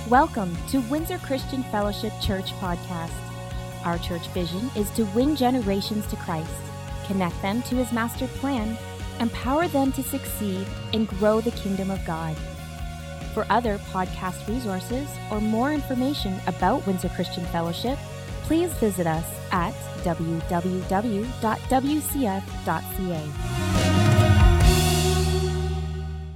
Welcome to Windsor Christian Fellowship Church Podcast. Our church vision is to win generations to Christ, connect them to His master plan, empower them to succeed, and grow the kingdom of God. For other podcast resources or more information about Windsor Christian Fellowship, please visit us at www.wcf.ca.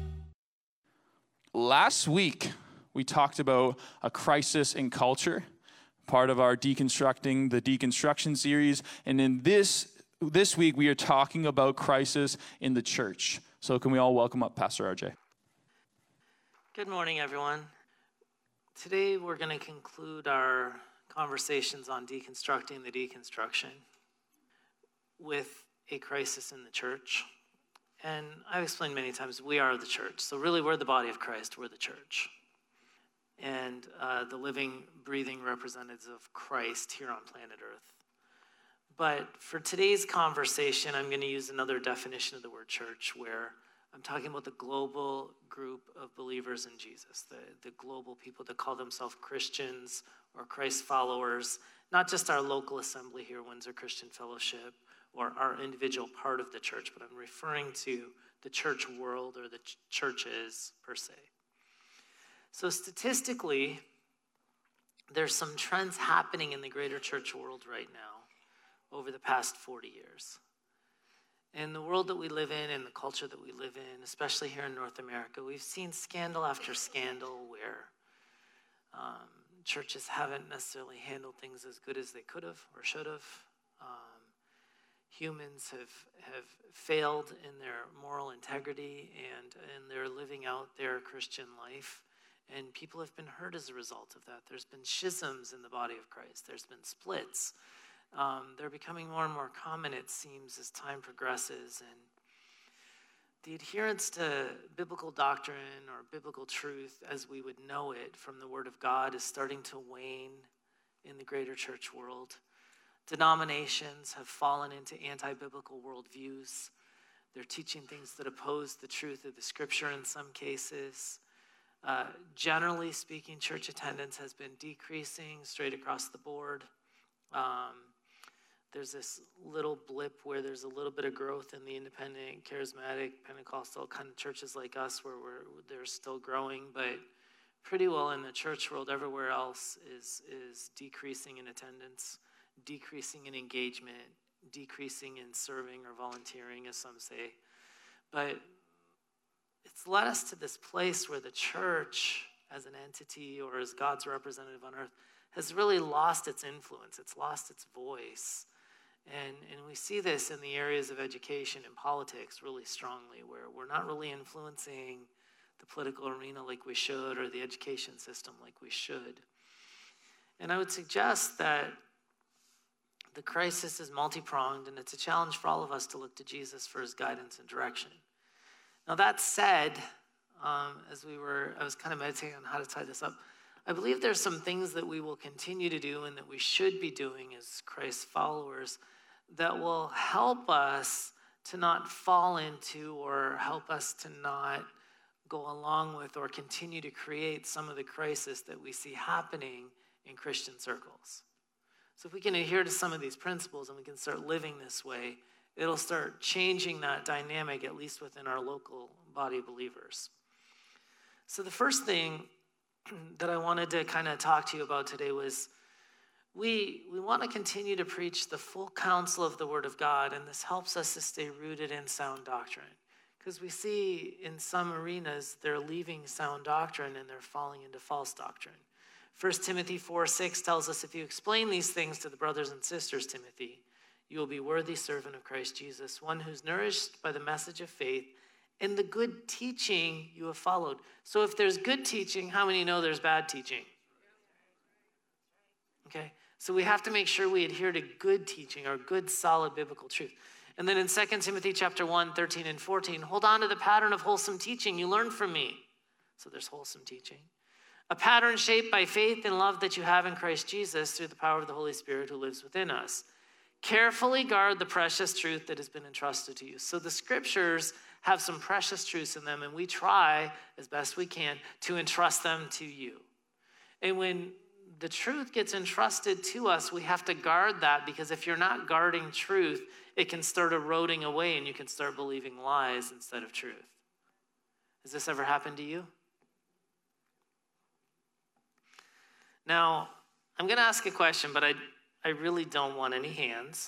Last week, we talked about a crisis in culture, part of our Deconstructing the Deconstruction series. And in this week, we are talking about crisis in the church. So can we all welcome up Pastor RJ? Good morning, everyone. Today, we're going to conclude our conversations on deconstructing the deconstruction with a crisis in the church. And I've explained many times, we are the church. So really, we're the body of Christ. We're the church. And the living, breathing representatives of Christ here on planet Earth. But for today's conversation, I'm going to use another definition of the word church, where I'm talking about the global group of believers in Jesus, the global people that call themselves Christians or Christ followers, not just our local assembly here, Windsor Christian Fellowship, or our individual part of the church, but I'm referring to the church world or the churches per se. So statistically, there's some trends happening in the greater church world right now over the past 40 years. In the world that we live in and the culture that we live in, especially here in North America, we've seen scandal after scandal where churches haven't necessarily handled things as good as they could have or should have. Humans have failed in their moral integrity and in their living out their Christian life. And people have been hurt as a result of that. There's been schisms in the body of Christ. There's been splits. They're becoming more and more common, it seems, as time progresses. And the adherence to biblical doctrine or biblical truth as we would know it from the Word of God is starting to wane in the greater church world. Denominations have fallen into anti-biblical worldviews. They're teaching things that oppose the truth of the Scripture in some cases. Generally speaking, church attendance has been decreasing straight across the board. There's this little blip where there's a little bit of growth in the independent, charismatic, Pentecostal kind of churches like us where they're still growing, but pretty well in the church world, everywhere else is decreasing in attendance, decreasing in engagement, decreasing in serving or volunteering, as some say. But it's led us to this place where the church as an entity or as God's representative on earth has really lost its influence. It's lost its voice. And we see this in the areas of education and politics really strongly, where we're not really influencing the political arena like we should or the education system like we should. And I would suggest that the crisis is multi-pronged, and it's a challenge for all of us to look to Jesus for his guidance and direction. Now that said, I was kind of meditating on how to tie this up. I believe there's some things that we will continue to do and that we should be doing as Christ followers that will help us to not fall into or help us to not go along with or continue to create some of the crisis that we see happening in Christian circles. So if we can adhere to some of these principles and we can start living this way, it'll start changing that dynamic, at least within our local body of believers. So the first thing that I wanted to kind of talk to you about today was we want to continue to preach the full counsel of the Word of God, and this helps us to stay rooted in sound doctrine. Because we see in some arenas, they're leaving sound doctrine and they're falling into false doctrine. 1 Timothy 4:6 tells us, if you explain these things to the brothers and sisters, Timothy, you will be worthy servant of Christ Jesus, one who's nourished by the message of faith and the good teaching you have followed. So if there's good teaching, how many know there's bad teaching? Okay, so we have to make sure we adhere to good teaching or good, solid biblical truth. And then in 2 Timothy chapter 1, 13 and 14, hold on to the pattern of wholesome teaching you learned from me. So there's wholesome teaching. A pattern shaped by faith and love that you have in Christ Jesus through the power of the Holy Spirit who lives within us. Carefully guard the precious truth that has been entrusted to you. So the scriptures have some precious truths in them, and we try as best we can to entrust them to you. And when the truth gets entrusted to us, we have to guard that, because if you're not guarding truth, it can start eroding away and you can start believing lies instead of truth. Has this ever happened to you? Now, I'm going to ask a question, but I really don't want any hands.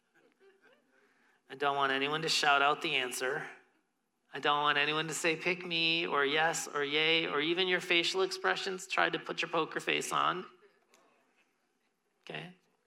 I don't want anyone to shout out the answer. I don't want anyone to say pick me or yes or yay, or even your facial expressions. Try to put your poker face on. Okay?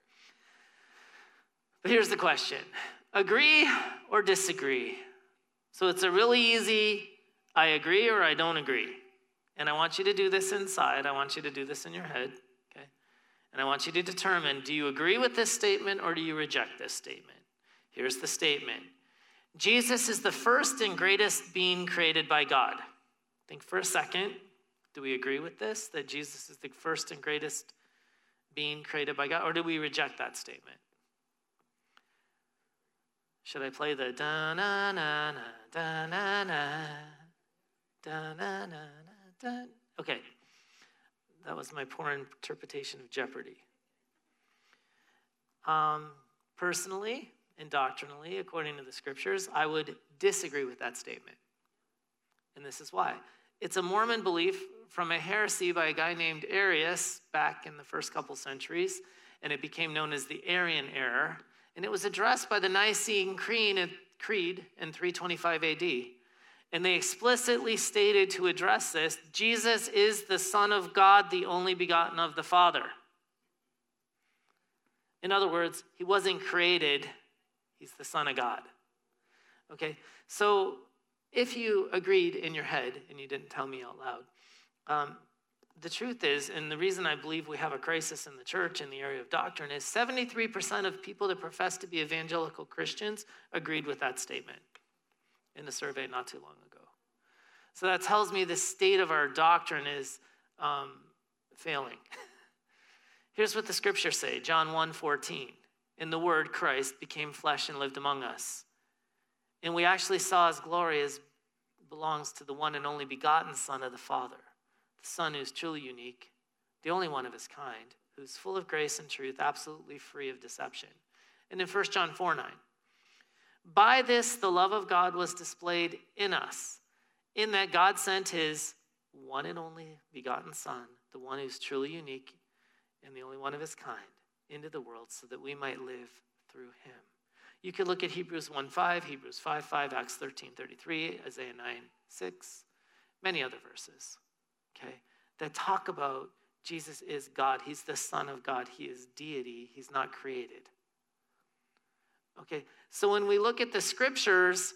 But here's the question. Agree or disagree? So it's a really easy, I agree or I don't agree. And I want you to do this inside. I want you to do this in your head. Okay? And I want you to determine, do you agree with this statement or do you reject this statement? Here's the statement. Jesus is the first and greatest being created by God. Think for a second. Do we agree with this, that Jesus is the first and greatest being created by God, or do we reject that statement? Should I play the da-na-na-na, da-na-na, da-na-na-na, okay. That was my poor interpretation of Jeopardy. Personally and doctrinally, according to the scriptures, I would disagree with that statement. And this is why. It's a Mormon belief from a heresy by a guy named Arius back in the first couple centuries, and it became known as the Arian error. And it was addressed by the Nicene Creed in 325 AD. And they explicitly stated to address this, Jesus is the Son of God, the only begotten of the Father. In other words, he wasn't created, he's the Son of God. Okay, so if you agreed in your head and you didn't tell me out loud, the truth is, and the reason I believe we have a crisis in the church in the area of doctrine is 73% of people that profess to be evangelical Christians agreed with that statement in a survey not too long ago. So that tells me the state of our doctrine is failing. Here's what the scriptures say, John 1:14. And the word, Christ, became flesh and lived among us. And we actually saw his glory as belongs to the one and only begotten Son of the Father, the Son who's truly unique, the only one of his kind, who's full of grace and truth, absolutely free of deception. And in 1 John 4:9, by this the love of God was displayed in us, in that God sent his one and only begotten Son, the one who's truly unique and the only one of his kind, into the world so that we might live through him. You could look at Hebrews 1:5, Hebrews 5:5, Acts 13:33, Isaiah 9:6, many other verses, okay, that talk about Jesus is God. He's the Son of God. He is deity. He's not created. Okay, so when we look at the scriptures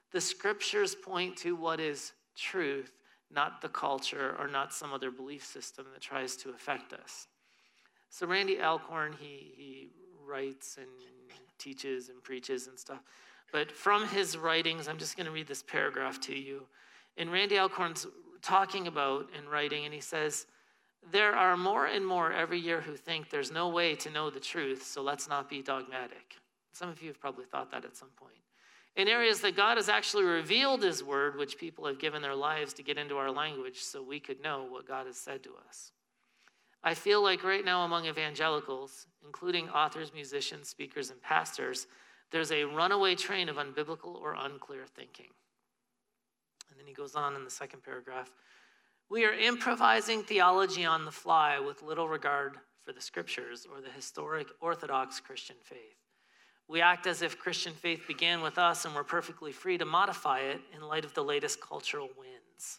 point to what is truth, not the culture or not some other belief system that tries to affect us. So Randy Alcorn, he writes and teaches and preaches and stuff. But from his writings, I'm just going to read this paragraph to you. And Randy Alcorn's talking about and writing, and he says, there are more and more every year who think there's no way to know the truth, so let's not be dogmatic. Some of you have probably thought that at some point. In areas that God has actually revealed his word, which people have given their lives to get into our language so we could know what God has said to us. I feel like right now among evangelicals, including authors, musicians, speakers, and pastors, there's a runaway train of unbiblical or unclear thinking. And then he goes on in the second paragraph. We are improvising theology on the fly with little regard for the scriptures or the historic Orthodox Christian faith. We act as if Christian faith began with us and we're perfectly free to modify it in light of the latest cultural winds.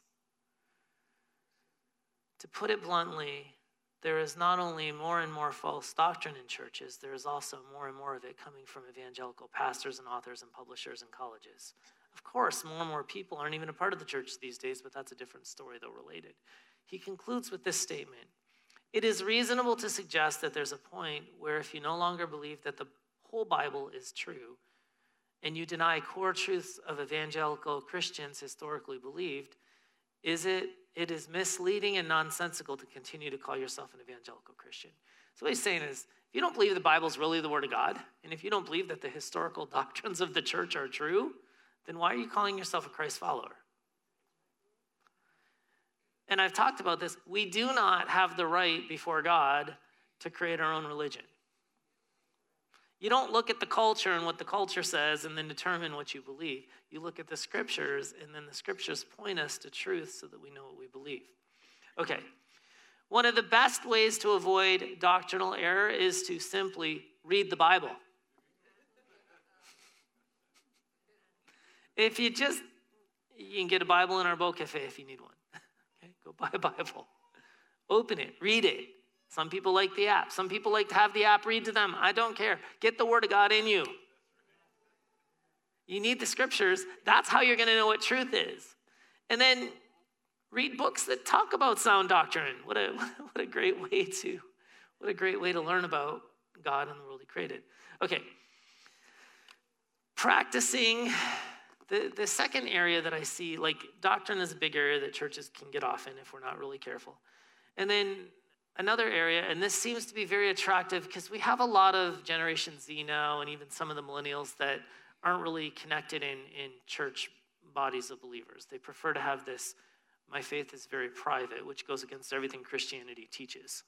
To put it bluntly, there is not only more and more false doctrine in churches, there is also more and more of it coming from evangelical pastors and authors and publishers and colleges. Of course, more and more people aren't even a part of the church these days, but that's a different story, though related. He concludes with this statement. It is reasonable to suggest that there's a point where if you no longer believe that the whole Bible is true, and you deny core truths of evangelical Christians historically believed, it is misleading and nonsensical to continue to call yourself an evangelical Christian. So what he's saying is, if you don't believe the Bible is really the Word of God, and if you don't believe that the historical doctrines of the church are true, then why are you calling yourself a Christ follower? and I've talked about this, we do not have the right before God to create our own religion. You don't look at the culture and what the culture says and then determine what you believe. You look at the scriptures, and then the scriptures point us to truth so that we know what we believe. Okay. One of the best ways to avoid doctrinal error is to simply read the Bible. You can get a Bible in our Beau Cafe if you need one. Okay, go buy a Bible. Open it, read it. Some people like the app. Some people like to have the app read to them. I don't care. Get the Word of God in you. You need the scriptures. That's how you're going to know what truth is. And then read books that talk about sound doctrine. What a great way to learn about God and the world he created. Okay. Practicing. The second area that I see, like doctrine is a big area that churches can get off in if we're not really careful. And then another area, and this seems to be very attractive because we have a lot of Generation Z now and even some of the millennials that aren't really connected in church bodies of believers. They prefer to have this, my faith is very private, which goes against everything Christianity teaches.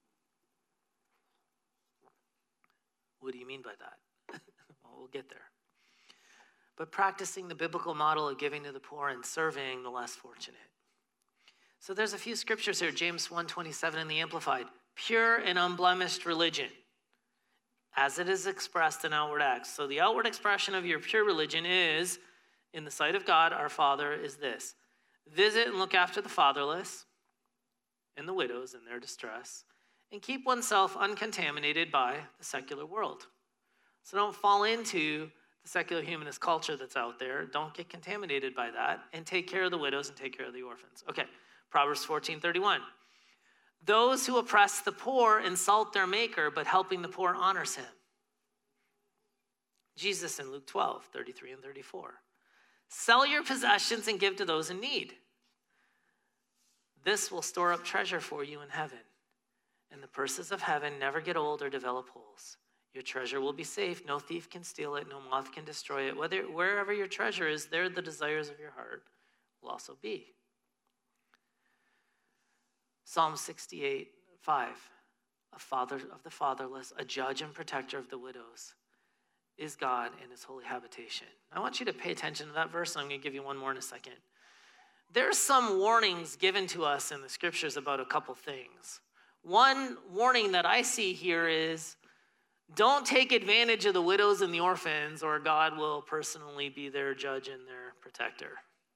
What do you mean by that? Well, we'll get there. But practicing the biblical model of giving to the poor and serving the less fortunate. So there's a few scriptures here. James 1:27 in the Amplified. Pure and unblemished religion, as it is expressed in outward acts. So the outward expression of your pure religion is, in the sight of God, our Father, is this. Visit and look after the fatherless and the widows in their distress, and keep oneself uncontaminated by the secular world. So don't fall into the secular humanist culture that's out there. Don't get contaminated by that, and take care of the widows and take care of the orphans. Okay, Proverbs 14:31. Those who oppress the poor insult their maker, but helping the poor honors him. Jesus in Luke 12:33 and 34. Sell your possessions and give to those in need. This will store up treasure for you in heaven, and the purses of heaven never get old or develop holes. Your treasure will be safe. No thief can steal it. No moth can destroy it. Wherever your treasure is, there the desires of your heart will also be. Psalm 68:5. A father of the fatherless, a judge and protector of the widows, is God in his holy habitation. I want you to pay attention to that verse, and I'm going to give you one more in a second. There's some warnings given to us in the scriptures about a couple things. One warning that I see here is, don't take advantage of the widows and the orphans, or God will personally be their judge and their protector.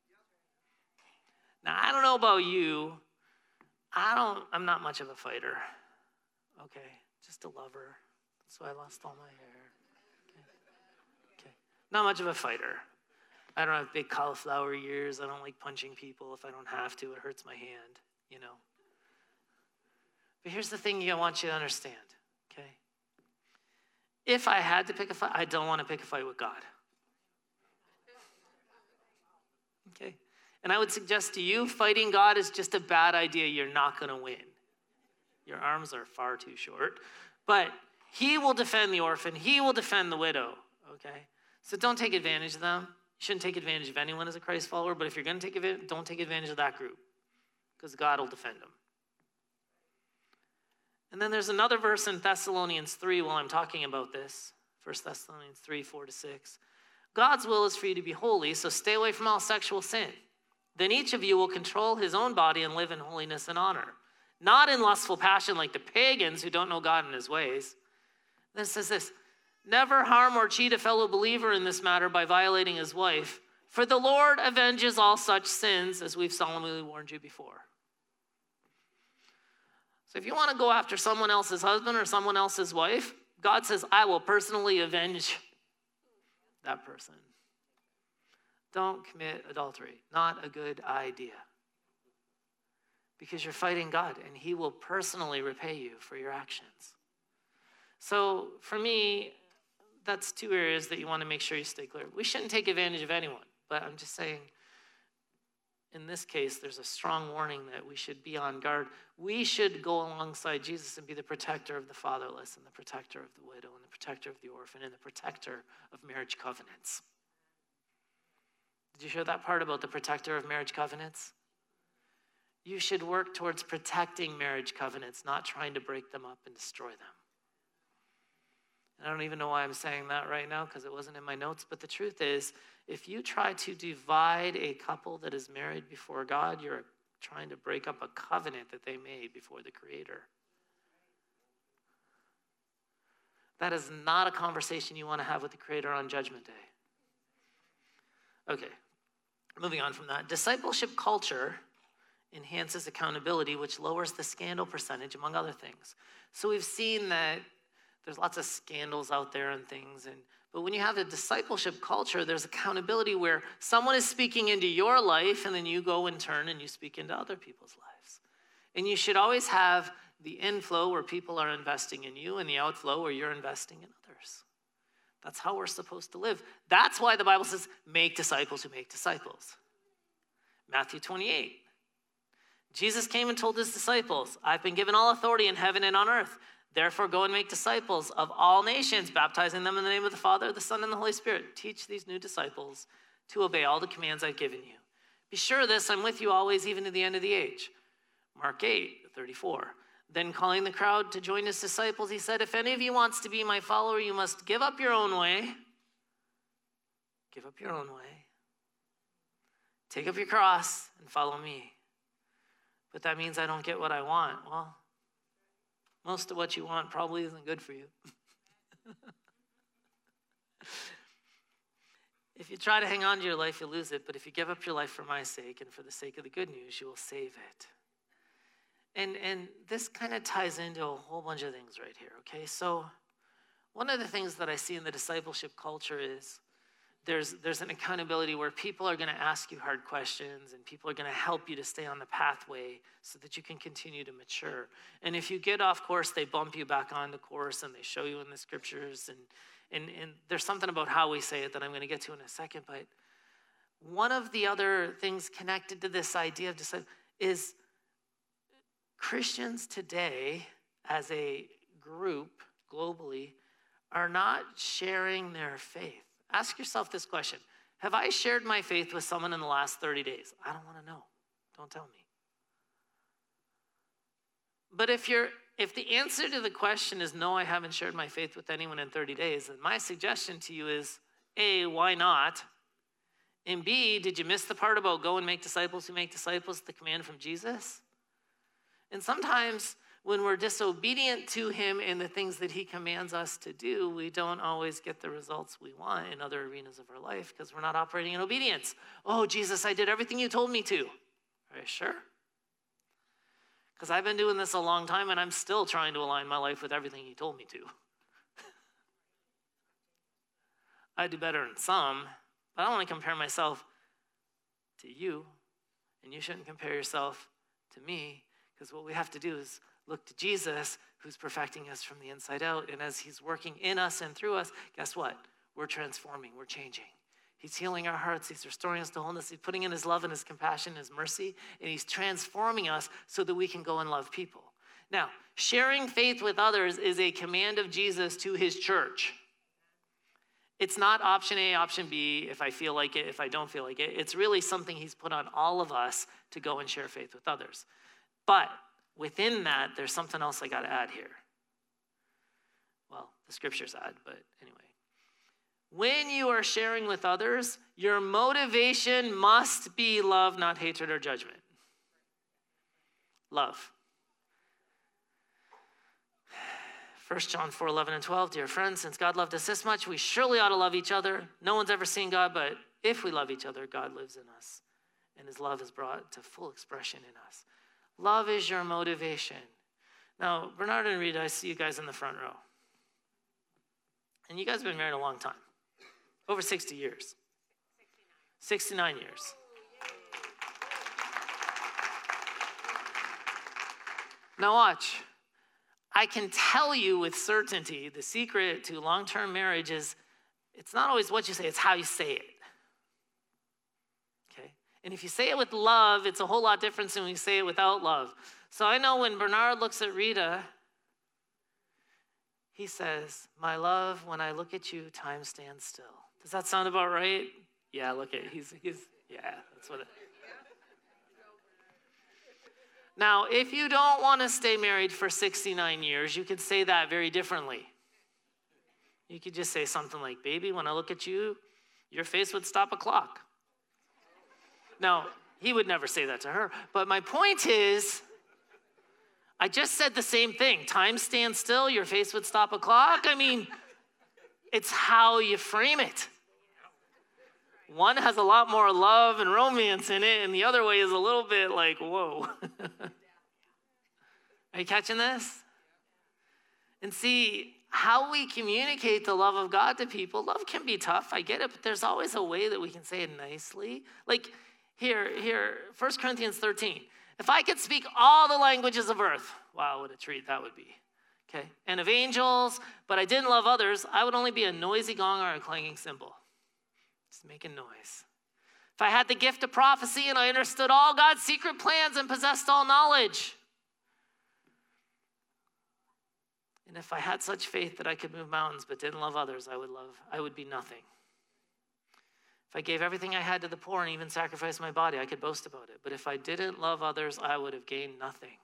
Now, I don't know about you. I'm not much of a fighter. Okay, just a lover. That's why I lost all my hair. Okay. Not much of a fighter. I don't have big cauliflower ears. I don't like punching people if I don't have to. It hurts my hand, you know. But here's the thing I want you to understand, okay? If I had to pick a fight, I don't want to pick a fight with God. Okay? And I would suggest to you, fighting God is just a bad idea. You're not going to win. Your arms are far too short. But he will defend the orphan. He will defend the widow, okay? So don't take advantage of them. You shouldn't take advantage of anyone as a Christ follower, but if you're going to take advantage, don't take advantage of that group, because God will defend them. And then there's another verse in Thessalonians 3 while I'm talking about this. 1 Thessalonians 3:4-6. God's will is for you to be holy, so stay away from all sexual sin. Then each of you will control his own body and live in holiness and honor, not in lustful passion like the pagans who don't know God and his ways. Then it says this, never harm or cheat a fellow believer in this matter by violating his wife, for the Lord avenges all such sins, as we've solemnly warned you before. So if you want to go after someone else's husband or someone else's wife, God says, I will personally avenge that person. Don't commit adultery. Not a good idea. Because you're fighting God, and he will personally repay you for your actions. So for me, that's two areas that you want to make sure you stay clear. We shouldn't take advantage of anyone, but I'm just saying, in this case, there's a strong warning that we should be on guard. We should go alongside Jesus and be the protector of the fatherless and the protector of the widow and the protector of the orphan and the protector of marriage covenants. Did you hear that part about the protector of marriage covenants? You should work towards protecting marriage covenants, not trying to break them up and destroy them. And I don't even know why I'm saying that right now because it wasn't in my notes, but the truth is, if you try to divide a couple that is married before God, you're trying to break up a covenant that they made before the Creator. That is not a conversation you want to have with the Creator on Judgment Day. Okay, moving on from that. Discipleship culture enhances accountability, which lowers the scandal percentage, among other things. So we've seen that there's lots of scandals out there and things, but when you have a discipleship culture, there's accountability where someone is speaking into your life, and then you go in turn and you speak into other people's lives. And you should always have the inflow where people are investing in you and the outflow where you're investing in others. That's how we're supposed to live. That's why the Bible says, make disciples who make disciples. Matthew 28. Jesus came and told his disciples, I've been given all authority in heaven and on earth. Therefore, go and make disciples of all nations, baptizing them in the name of the Father, the Son, and the Holy Spirit. Teach these new disciples to obey all the commands I've given you. Be sure of this, I'm with you always, even to the end of the age. Mark 8:34. Then calling the crowd to join his disciples, he said, if any of you wants to be my follower, you must give up your own way. Give up your own way. Take up your cross and follow me. But that means I don't get what I want. Well, most of what you want probably isn't good for you. If you try to hang on to your life, you'll lose it. But if you give up your life for my sake and for the sake of the good news, you will save it. And this kind of ties into a whole bunch of things right here, okay? So one of the things that I see in the discipleship culture is there's an accountability where people are going to ask you hard questions and people are going to help you to stay on the pathway so that you can continue to mature. And if you get off course, they bump you back onto course and they show you in the scriptures. And there's something about how we say it that I'm going to get to in a second. But one of the other things connected to this idea of discipleship is Christians today, as a group globally, are not sharing their faith. Ask yourself this question. Have I shared my faith with someone in the last 30 days? I don't want to know. Don't tell me. But if the answer to the question is no, I haven't shared my faith with anyone in 30 days, then my suggestion to you is, A, why not? And B, did you miss the part about go and make disciples who make disciples, the command from Jesus? And sometimes when we're disobedient to him in the things that he commands us to do, we don't always get the results we want in other arenas of our life because we're not operating in obedience. Oh, Jesus, I did everything you told me to. Are you sure? Because I've been doing this a long time and I'm still trying to align my life with everything he told me to. I do better in some, but I don't want to compare myself to you, and you shouldn't compare yourself to me. Because what we have to do is look to Jesus, who's perfecting us from the inside out. And as he's working in us and through us, guess what? We're transforming. We're changing. He's healing our hearts. He's restoring us to wholeness. He's putting in his love and his compassion, his mercy. And he's transforming us so that we can go and love people. Now, sharing faith with others is a command of Jesus to his church. It's not option A, option B, if I feel like it, if I don't feel like it. It's really something he's put on all of us to go and share faith with others. But within that, there's something else I got to add here. Well, the scriptures add, but anyway. When you are sharing with others, your motivation must be love, not hatred or judgment. Love. 1 John 4:11 and 12, dear friends, since God loved us this much, we surely ought to love each other. No one's ever seen God, but if we love each other, God lives in us, and his love is brought to full expression in us. Love is your motivation. Now, Bernard and Rita, I see you guys in the front row. And you guys have been married a long time. Over 60 years. 69 years. Now watch. I can tell you with certainty the secret to long-term marriage is it's not always what you say, it's how you say it. Okay? And if you say it with love, it's a whole lot different than when you say it without love. So I know when Bernard looks at Rita, he says, my love, when I look at you, time stands still. Does that sound about right? Yeah, look at he's yeah, that's what it. Now, if you don't want to stay married for 69 years, you could say that very differently. You could just say something like, baby, when I look at you, your face would stop a clock. Now, he would never say that to her. But my point is, I just said the same thing. Time stands still, your face would stop a clock. I mean, it's how you frame it. One has a lot more love and romance in it, and the other way is a little bit like, whoa. Are you catching this? And see, how we communicate the love of God to people, love can be tough, I get it, but there's always a way that we can say it nicely. Like here, 1 Corinthians 13. If I could speak all the languages of earth, wow, what a treat that would be. Okay, and of angels, but I didn't love others, I would only be a noisy gong or a clanging cymbal. Just making noise. If I had the gift of prophecy and I understood all God's secret plans and possessed all knowledge, and if I had such faith that I could move mountains but didn't love others, I would be nothing. If I gave everything I had to the poor and even sacrificed my body, I could boast about it. But if I didn't love others, I would have gained nothing.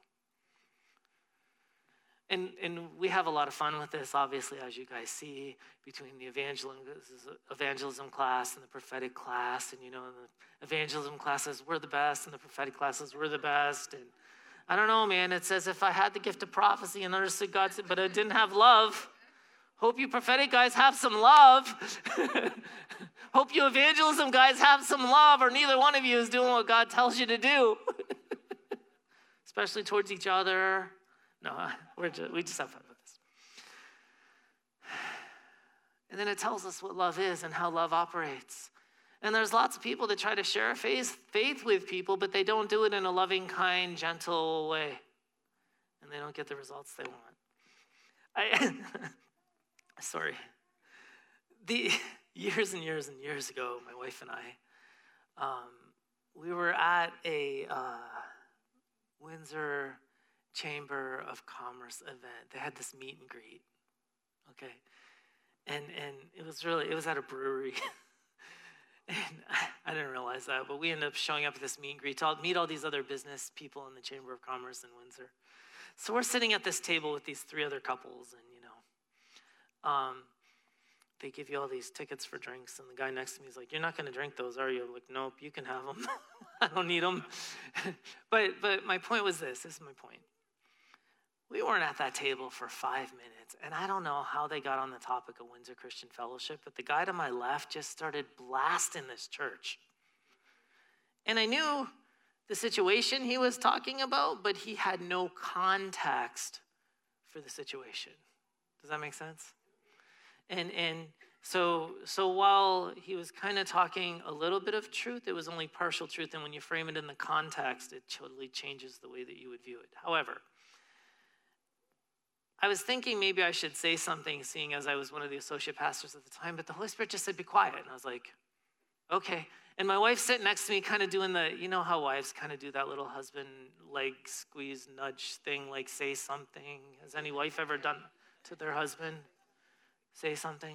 And we have a lot of fun with this, obviously, as you guys see, between the evangelism class and the prophetic class. And, the evangelism class says, we're the best, and the prophetic class says, we're the best. And I don't know, man. It says, if I had the gift of prophecy and understood God, but I didn't have love, hope you prophetic guys have some love. Hope you evangelism guys have some love, or neither one of you is doing what God tells you to do. Especially towards each other. No, we just have fun with this. And then it tells us what love is and how love operates. And there's lots of people that try to share faith with people, but they don't do it in a loving, kind, gentle way. And they don't get the results they want. Sorry. Years and years and years ago, my wife and I, we were at a Windsor Chamber of Commerce event. They had this meet and greet, okay? And it was at a brewery. And I didn't realize that, but we ended up showing up at this meet and greet to meet all these other business people in the Chamber of Commerce in Windsor. So we're sitting at this table with these 3 other couples, and they give you all these tickets for drinks, and the guy next to me is like, you're not going to drink those, are you? I'm like, nope, you can have them. I don't need them. But my point was this is my point. We weren't at that table for 5 minutes, and I don't know how they got on the topic of Windsor Christian Fellowship, but the guy to my left just started blasting this church. And I knew the situation he was talking about, but he had no context for the situation. Does that make sense? And so while he was kind of talking a little bit of truth, it was only partial truth, and when you frame it in the context, it totally changes the way that you would view it. However, I was thinking maybe I should say something, seeing as I was one of the associate pastors at the time, but the Holy Spirit just said, be quiet. And I was like, okay. And my wife sitting next to me kind of doing how wives kind of do that little husband leg squeeze nudge thing, like say something. Has any wife ever done to their husband? Say something.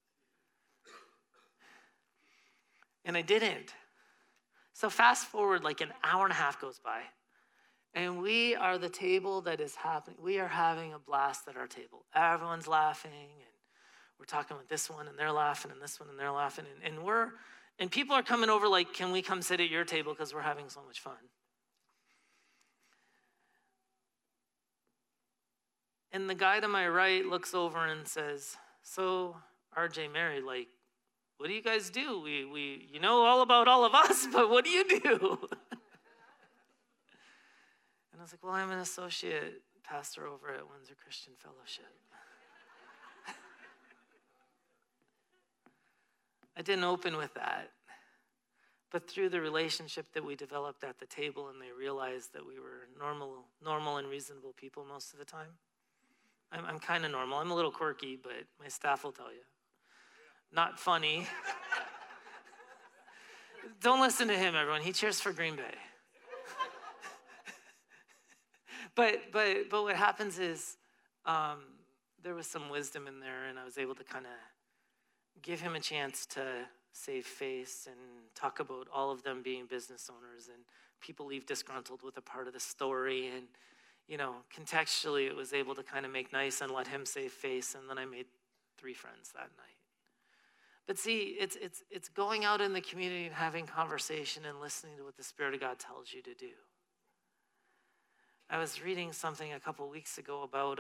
And I didn't. So fast forward, like an hour and a half goes by. And we are the table that is happening. We are having a blast at our table. Everyone's laughing, and we're talking with this one, and they're laughing, and this one, and they're laughing. And people are coming over like, can we come sit at your table because we're having so much fun? And the guy to my right looks over and says, so, RJ, Mary, like, what do you guys do? We you know all about all of us, but what do you do? And I was like, well, I'm an associate pastor over at Windsor Christian Fellowship. I didn't open with that. But through the relationship that we developed at the table, and they realized that we were normal and reasonable people most of the time. I'm kind of normal. I'm a little quirky, but my staff will tell you. Not funny. Don't listen to him, everyone. He cheers for Green Bay. But what happens is there was some wisdom in there, and I was able to kind of give him a chance to save face and talk about all of them being business owners and people leave disgruntled with a part of the story. And, contextually, it was able to kind of make nice and let him save face. And then I made 3 friends that night. But see, it's going out in the community and having conversation and listening to what the Spirit of God tells you to do. I was reading something a couple weeks ago about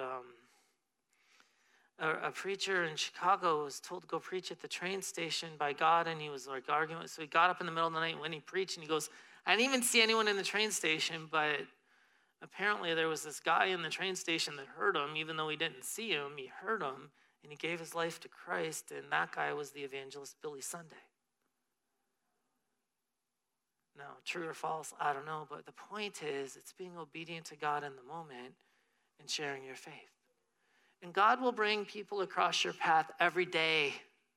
a preacher in Chicago was told to go preach at the train station by God, and he was like arguing. So he got up in the middle of the night when he preached, and he goes, I didn't even see anyone in the train station, but apparently there was this guy in the train station that heard him, even though he didn't see him, he heard him, and he gave his life to Christ, and that guy was the evangelist Billy Sunday. Now, true or false, I don't know, but the point is, it's being obedient to God in the moment and sharing your faith. And God will bring people across your path every day.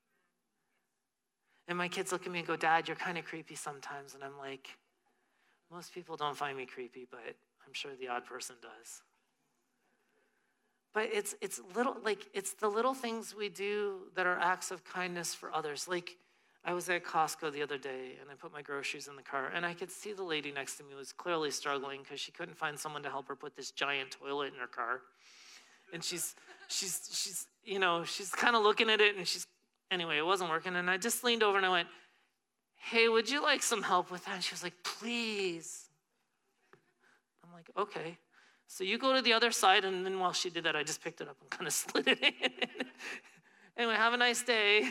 And my kids look at me and go, Dad, you're kind of creepy sometimes. And I'm like, most people don't find me creepy, but I'm sure the odd person does. But it's the little things we do that are acts of kindness for others. Like, I was at Costco the other day, and I put my groceries in the car, and I could see the lady next to me was clearly struggling because she couldn't find someone to help her put this giant toilet in her car. And she's kind of looking at it, and anyway, it wasn't working. And I just leaned over and I went, hey, would you like some help with that? And she was like, please. I'm like, okay. So you go to the other side. And then while she did that, I just picked it up and kind of slid it in. Anyway, have a nice day.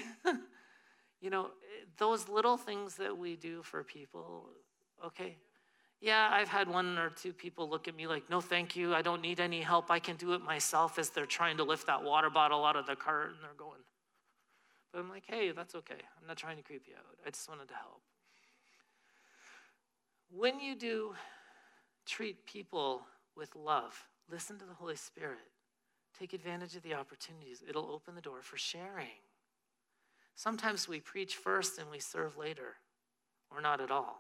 Those little things that we do for people, okay. Yeah, I've had 1 or 2 people look at me like, no, thank you. I don't need any help. I can do it myself, as they're trying to lift that water bottle out of the cart and they're going. But I'm like, hey, that's okay. I'm not trying to creep you out. I just wanted to help. When you do treat people with love, listen to the Holy Spirit. Take advantage of the opportunities. It'll open the door for sharing. Sometimes we preach first and we serve later, or not at all.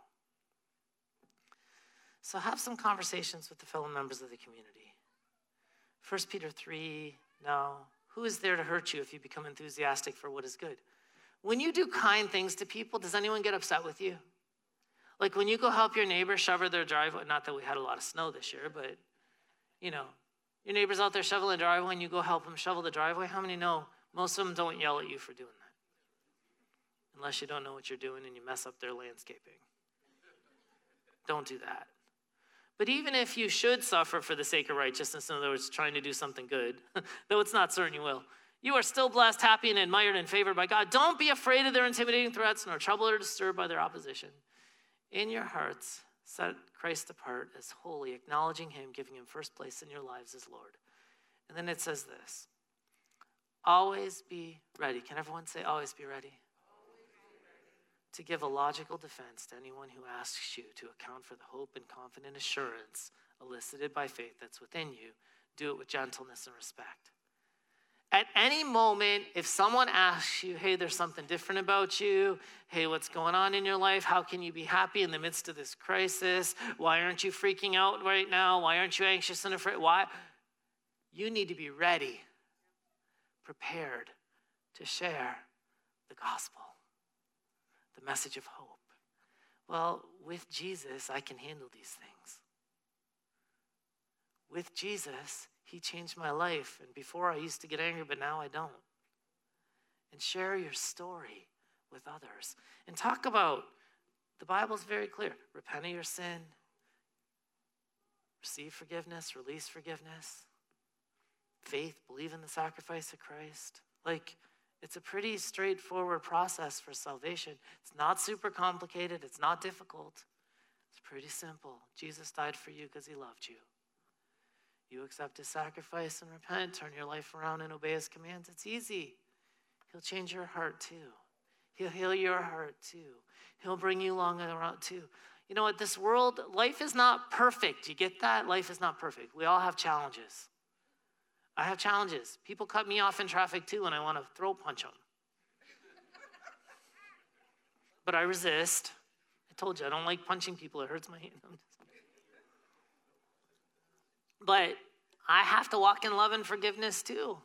So have some conversations with the fellow members of the community. 1 Peter 3, now, who is there to hurt you if you become enthusiastic for what is good? When you do kind things to people, does anyone get upset with you? Like when you go help your neighbor shovel their driveway, not that we had a lot of snow this year, but, your neighbor's out there shoveling the driveway and you go help them shovel the driveway. How many know most of them don't yell at you for doing that? Unless you don't know what you're doing and you mess up their landscaping. Don't do that. But even if you should suffer for the sake of righteousness, in other words, trying to do something good, though it's not certain you will, you are still blessed, happy, and admired and favored by God. Don't be afraid of their intimidating threats, nor troubled or disturbed by their opposition. In your hearts, set Christ apart as holy, acknowledging him, giving him first place in your lives as Lord. And then it says this, always be ready. Can everyone say always be ready? To give a logical defense to anyone who asks you to account for the hope and confident assurance elicited by faith that's within you. Do it with gentleness and respect. At any moment, if someone asks you, hey, there's something different about you, hey, what's going on in your life? How can you be happy in the midst of this crisis? Why aren't you freaking out right now? Why aren't you anxious and afraid? Why? You need to be ready, prepared to share the gospel. The message of hope. Well, with Jesus, I can handle these things. With Jesus, he changed my life. And before I used to get angry, but now I don't. And share your story with others. And talk about, the Bible's very clear. Repent of your sin. Receive forgiveness. Release forgiveness. Faith, believe in the sacrifice of Christ. It's a pretty straightforward process for salvation. It's not super complicated. It's not difficult. It's pretty simple. Jesus died for you because he loved you. You accept his sacrifice and repent, turn your life around and obey his commands. It's easy. He'll change your heart too. He'll heal your heart too. He'll bring you along around too. You know what? This world, life is not perfect. You get that? Life is not perfect. We all have challenges. I have challenges. People cut me off in traffic too, and I want to throw punch them. But I resist. I told you, I don't like punching people. It hurts my hand. But I have to walk in love and forgiveness too.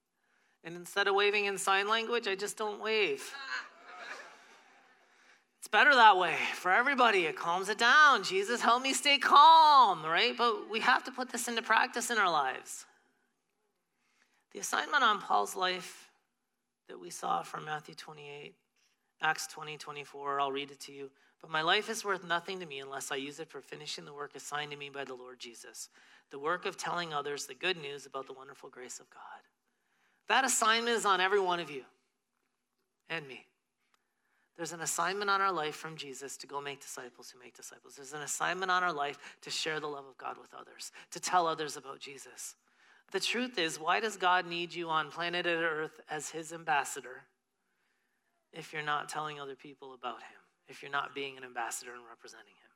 And instead of waving in sign language, I just don't wave. It's better that way for everybody. It calms it down. Jesus, help me stay calm, right? But we have to put this into practice in our lives. The assignment on Paul's life that we saw from Matthew 28, Acts 20:24, I'll read it to you. But my life is worth nothing to me unless I use it for finishing the work assigned to me by the Lord Jesus, the work of telling others the good news about the wonderful grace of God. That assignment is on every one of you and me. There's an assignment on our life from Jesus to go make disciples who make disciples. There's an assignment on our life to share the love of God with others, to tell others about Jesus. The truth is, why does God need you on planet Earth as his ambassador if you're not telling other people about him, if you're not being an ambassador and representing him?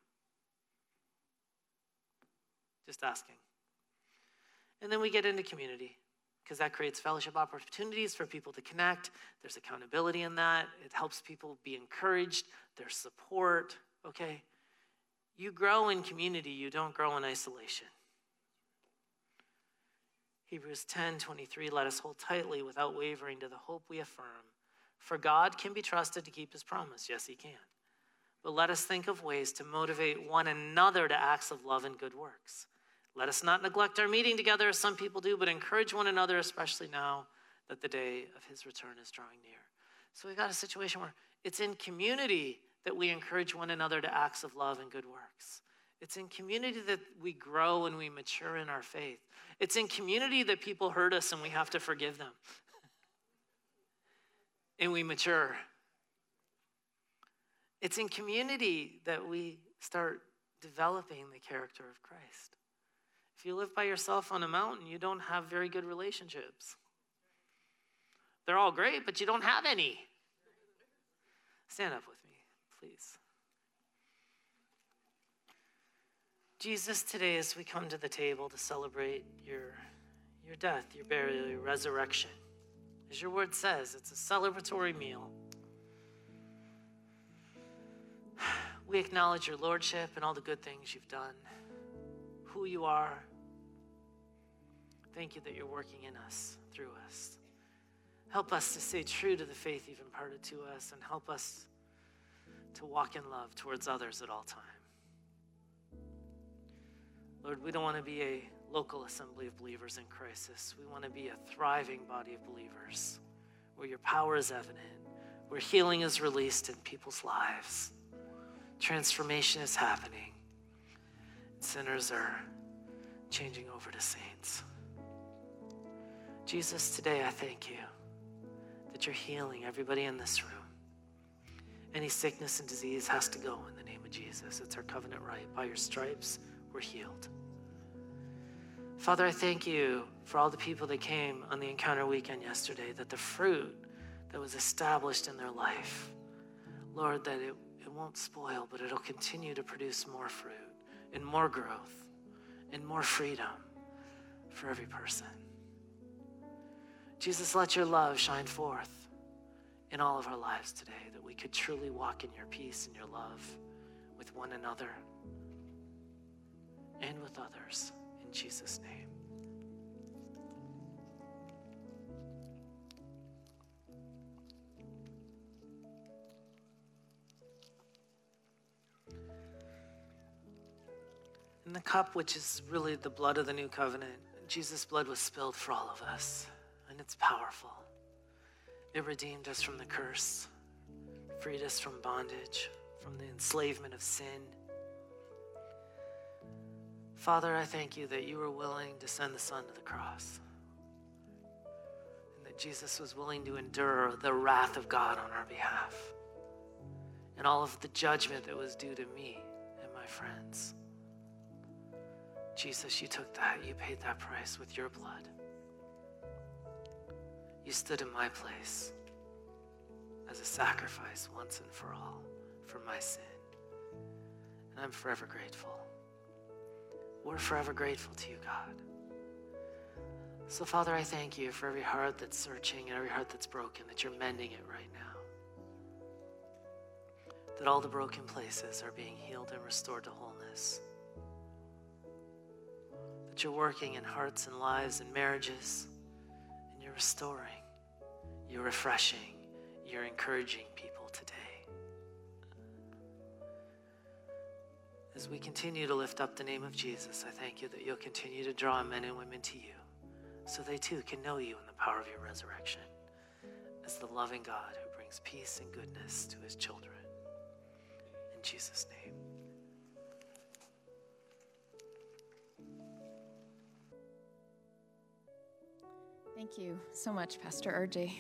Just asking. And then we get into community, because that creates fellowship opportunities for people to connect. There's accountability in that. It helps people be encouraged. There's support, okay? You grow in community. You don't grow in isolation. Hebrews 10:23, let us hold tightly without wavering to the hope we affirm. For God can be trusted to keep his promise. Yes, he can. But let us think of ways to motivate one another to acts of love and good works. Let us not neglect our meeting together as some people do, but encourage one another, especially now that the day of his return is drawing near. So we've got a situation where it's in community that we encourage one another to acts of love and good works. It's in community that we grow and we mature in our faith. It's in community that people hurt us and we have to forgive them. And we mature. It's in community that we start developing the character of Christ. If you live by yourself on a mountain, you don't have very good relationships. They're all great, but you don't have any. Stand up with me, please. Jesus, today as we come to the table to celebrate your death, your burial, your resurrection, as your word says, it's a celebratory meal. We acknowledge your lordship and all the good things you've done, who you are. Thank you that you're working in us, through us. Help us to stay true to the faith you've imparted to us, and help us to walk in love towards others at all times. Lord, we don't want to be a local assembly of believers in crisis. We want to be a thriving body of believers where your power is evident, where healing is released in people's lives. Transformation is happening. Sinners are changing over to saints. Jesus, today I thank you that you're healing everybody in this room. Any sickness and disease has to go in the name of Jesus. It's our covenant right. By your stripes, we're healed. Father, I thank you for all the people that came on the Encounter Weekend yesterday, that the fruit that was established in their life, Lord, that it won't spoil, but it'll continue to produce more fruit and more growth and more freedom for every person. Jesus, let your love shine forth in all of our lives today, that we could truly walk in your peace and your love with one another and with others. In Jesus' name. And the cup, which is really the blood of the new covenant, Jesus' blood was spilled for all of us, and it's powerful. It redeemed us from the curse, freed us from bondage, from the enslavement of sin. Father, I thank you that you were willing to send the Son to the cross, and that Jesus was willing to endure the wrath of God on our behalf, and all of the judgment that was due to me and my friends. Jesus, you took that, you paid that price with your blood. You stood in my place as a sacrifice once and for all for my sin. And I'm forever grateful. We're forever grateful to you, God. So, Father, I thank you for every heart that's searching and every heart that's broken, that you're mending it right now. That all the broken places are being healed and restored to wholeness. That you're working in hearts and lives and marriages, and you're restoring, you're refreshing, you're encouraging people today. As we continue to lift up the name of Jesus, I thank you that you'll continue to draw men and women to you so they too can know you in the power of your resurrection as the loving God who brings peace and goodness to his children. In Jesus' name. Thank you so much, Pastor RJ.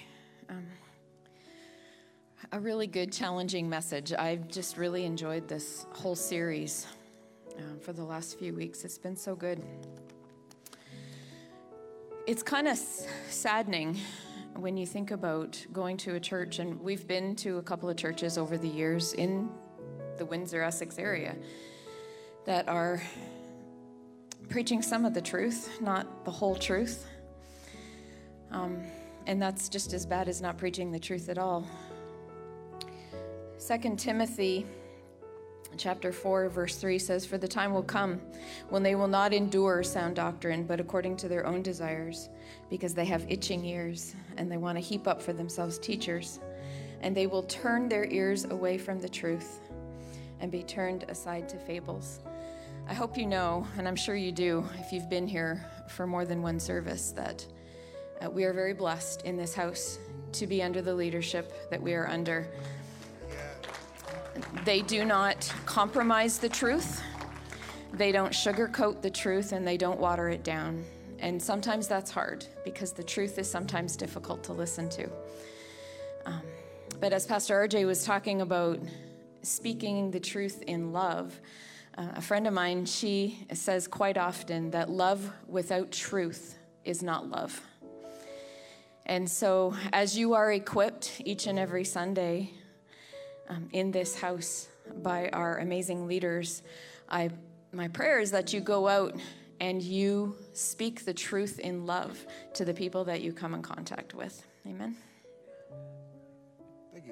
A really good, challenging message. I've just really enjoyed this whole series for the last few weeks. It's been so good. It's kind of saddening when you think about going to a church, and we've been to a couple of churches over the years in the Windsor-Essex area that are preaching some of the truth, not the whole truth. And that's just as bad as not preaching the truth at all. 2 Timothy chapter 4, verse 3 says, "For the time will come when they will not endure sound doctrine, but according to their own desires, because they have itching ears, and they want to heap up for themselves teachers, and they will turn their ears away from the truth and be turned aside to fables." I hope you know, and I'm sure you do, if you've been here for more than one service, that we are very blessed in this house to be under the leadership that we are under. They do not compromise the truth. They don't sugarcoat the truth, and they don't water it down. And sometimes that's hard because the truth is sometimes difficult to listen to. But as Pastor RJ was talking about speaking the truth in love, a friend of mine, she says quite often that love without truth is not love. And so as you are equipped each and every Sunday in this house by our amazing leaders, my prayer is that you go out and you speak the truth in love to the people that you come in contact with. Amen. Thank you.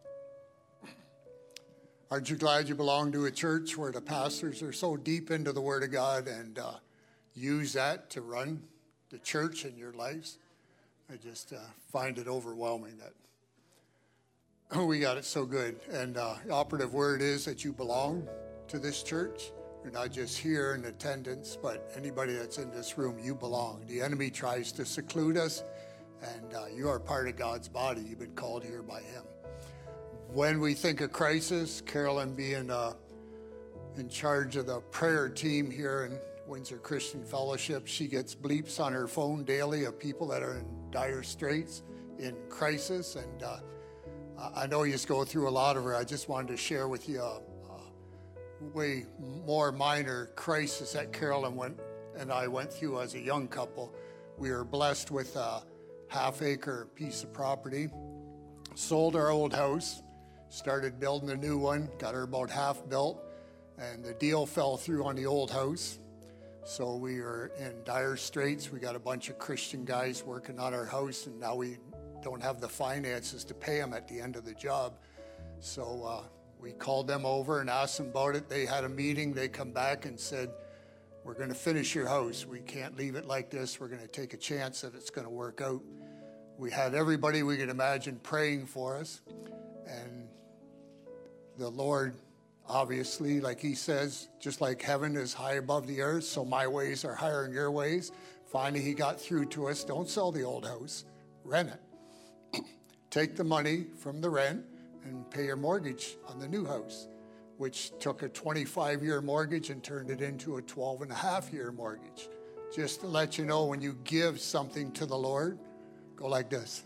Aren't you glad you belong to a church where the pastors are so deep into the Word of God and use that to run the church in your lives? I just find it overwhelming that we got it so good. And the operative word is that you belong to this church. You're not just here in attendance, but anybody that's in this room, you belong. The enemy tries to seclude us, and you are part of God's body. You've been called here by him. When we think of crisis, Carolyn being in charge of the prayer team here in Windsor Christian Fellowship, she gets bleeps on her phone daily of people that are in dire straits, in crisis, and I know you just go through a lot of her. I just wanted to share with you a way more minor crisis that Carolyn and I went through as a young couple. We were blessed with a half-acre piece of property, sold our old house, started building a new one, got her about half built, and the deal fell through on the old house. So we were in dire straits. We got a bunch of Christian guys working on our house, and now we don't have the finances to pay them at the end of the job. So we called them over and asked them about it. They had a meeting. They come back and said, "We're going to finish your house. We can't leave it like this. We're going to take a chance that it's going to work out." We had everybody we could imagine praying for us. And the Lord, obviously, like he says, just like heaven is high above the earth, so my ways are higher than your ways. Finally, he got through to us. Don't sell the old house. Rent it. Take the money from the rent and pay your mortgage on the new house, which took a 25-year mortgage and turned it into a 12-and-a-half-year mortgage. Just to let you know, when you give something to the Lord, go like this.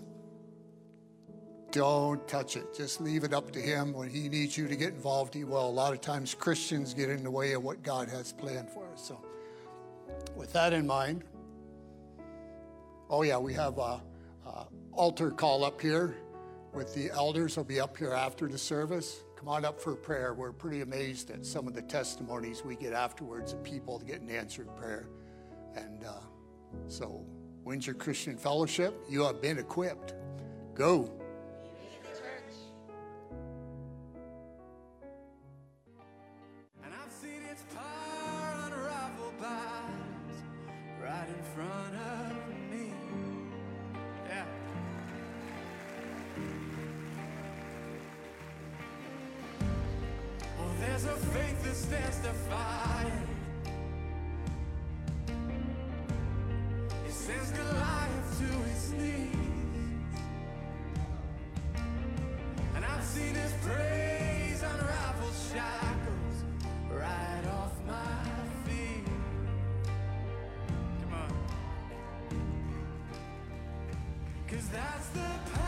Don't touch it. Just leave it up to him. When he needs you to get involved, he will. A lot of times Christians get in the way of what God has planned for us. So with that in mind, we have a altar call up here with the elders. Will be up here after the service. Come on up for prayer. We're pretty amazed at some of the testimonies we get afterwards of people getting answered prayer. And so Windsor Christian Fellowship, you have been equipped. Go. a faith that stands defiant. It sends Goliath to his knees. And I've seen his praise unravel shackles right off my feet. Come on. 'Cause that's the power